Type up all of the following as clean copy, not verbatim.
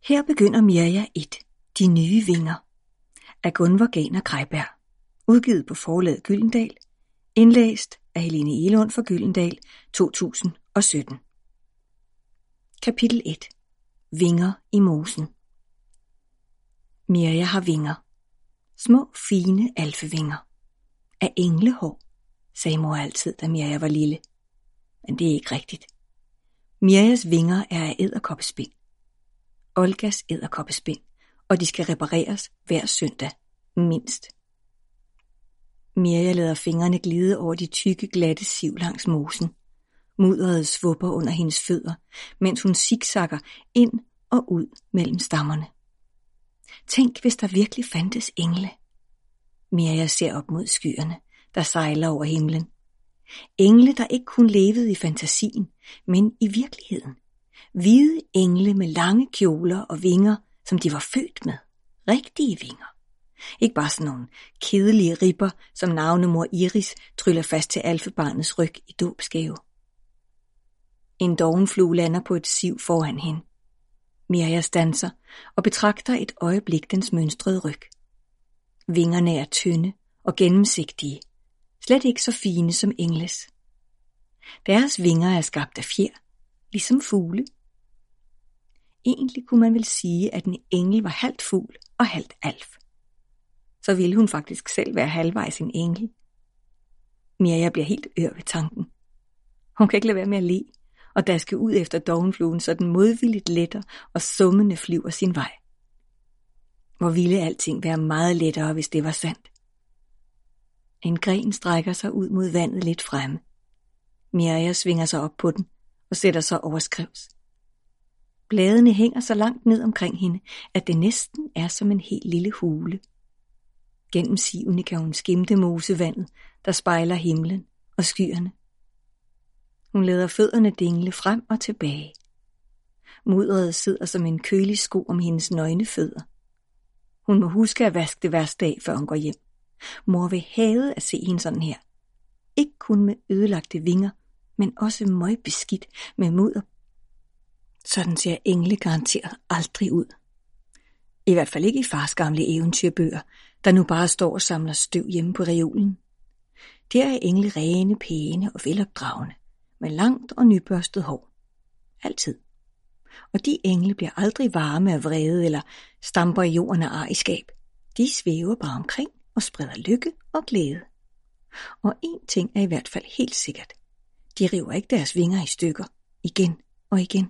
Her begynder Mirja 1. De nye vinger af Gunvor Ganer Krejberg. Udgivet på forlaget Gyldendal. Indlæst af Helene Egelund for Gyldendal 2017. Kapitel 1. Vinger i mosen. Mirja har vinger. Små, fine alfevinger. Af englehår, sagde mor altid, da Mirja var lille. Men det er ikke rigtigt. Mirjas vinger er af edderkoppespind. Olgas edderkoppespind, og de skal repareres hver søndag, mindst. Mirja lader fingrene glide over de tykke, glatte siv langs mosen. Mudderet svupper under hendes fødder, mens hun zigzagger ind og ud mellem stammerne. Tænk, hvis der virkelig fandtes engle. Mirja ser op mod skyerne, der sejler over himlen. Engle, der ikke kun levede i fantasien, men i virkeligheden. Hvide engle med lange kjoler og vinger, som de var født med. Rigtige vinger. Ikke bare sådan nogle kedelige ribber, som navnemor Iris tryller fast til alfebarnets ryg i dåbsgave. En dovenflue lander på et siv foran hende. Mirja standser og betragter et øjeblik dens mønstrede ryg. Vingerne er tynde og gennemsigtige, slet ikke så fine som engles. Deres vinger er skabt af fjer, ligesom fugle. Egentlig kunne man vel sige, at en engel var halvt fugl og halvt alf. Så ville hun faktisk selv være halvvejs en engel. Mirja bliver helt ør ved tanken. Hun kan ikke lade være med at le og daske ud efter dovenfluen, så den modvilligt letter og summende flyver sin vej. Hvor ville alting være meget lettere, hvis det var sandt. En gren strækker sig ud mod vandet lidt fremme. Mirja svinger sig op på den og sætter sig over skrevs. Bladene hænger så langt ned omkring hende, at det næsten er som en helt lille hule. Gennem sivene kan hun skimte mosevandet, der spejler himlen og skyerne. Hun lader fødderne dingle frem og tilbage. Mudderet sidder som en kølig sko om hendes nøgne fødder. Hun må huske at vaske det hver dag, før hun går hjem. Mor vil hade at se hende sådan her. Ikke kun med ødelagte vinger, men også møgbeskidt med mudder. Sådan ser engle garanteret aldrig ud. I hvert fald ikke i fars gamle eventyrbøger, der nu bare står og samler støv hjemme på reolen. Der er engle rene, pæne og velopdragende, med langt og nybørstet hår. Altid. Og de engle bliver aldrig varme af vrede eller stamper i jorden af ariskab. De svæver bare omkring og spreder lykke og glæde. Og én ting er i hvert fald helt sikkert. De river ikke deres vinger i stykker, igen og igen.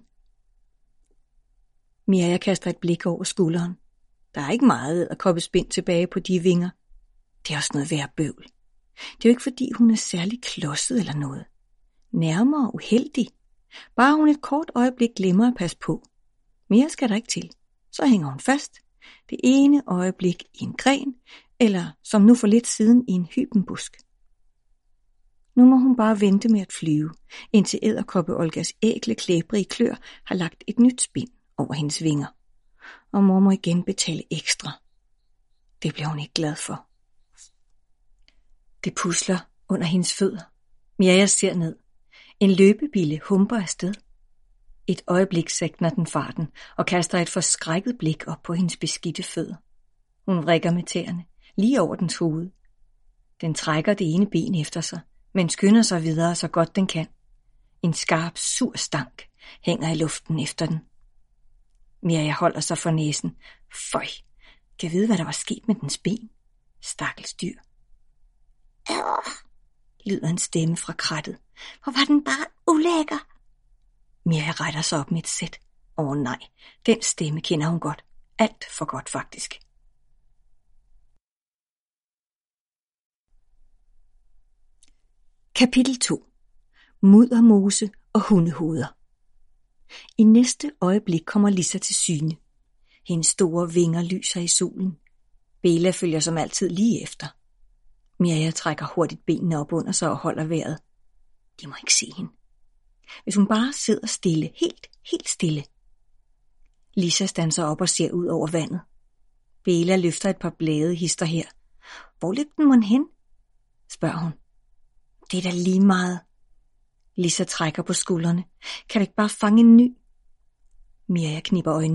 Mirja kaster et blik over skulderen. Der er ikke meget edderkoppespind tilbage på de vinger. Det er også noget værd bøvl. Det er jo ikke fordi hun er særlig klodset eller noget. Nærmere uheldig. Bare hun et kort øjeblik glemmer at passe på. Mere skal der ikke til. Så hænger hun fast. Det ene øjeblik i en gren, eller som nu for lidt siden i en hybenbusk. Nu må hun bare vente med at flyve, indtil edderkoppe Olgas ækle klæbrige klør har lagt et nyt spind over hendes vinger. Og mor må igen betale ekstra. Det bliver hun ikke glad for. Det pusler under hendes fødder. Mirja ser ned. En løbebille humper afsted. Et øjeblik sækner den farten og kaster et forskrækket blik op på hendes beskidte fødder. Hun vrikker med tæerne, lige over dens hoved. Den trækker det ene ben efter sig, men skynder sig videre så godt den kan. En skarp, sur stank hænger i luften efter den. Mirja holder sig for næsen. Føj, kan vide, hvad der var sket med dens ben. Stakkels dyr. Lyder en stemme fra krattet. Hvor var den bare ulækker. Mirja retter sig op med et sæt. Nej, den stemme kender hun godt. Alt for godt faktisk. Kapitel 2. Muddermose og hundehoveder. I næste øjeblik kommer Lissa til syne. Hendes store vinger lyser i solen. Bela følger som altid lige efter. Mirja trækker hurtigt benene op under sig og holder vejret. De må ikke se hende. Hvis hun bare sidder stille, helt stille. Lissa standser op og ser ud over vandet. Bela løfter et par blade hister her. Hvor løb den mon hen? Spørger hun. Det er da lige meget. Lissa trækker på skuldrene. Kan du ikke bare fange en ny? Mirja knipper øjnene.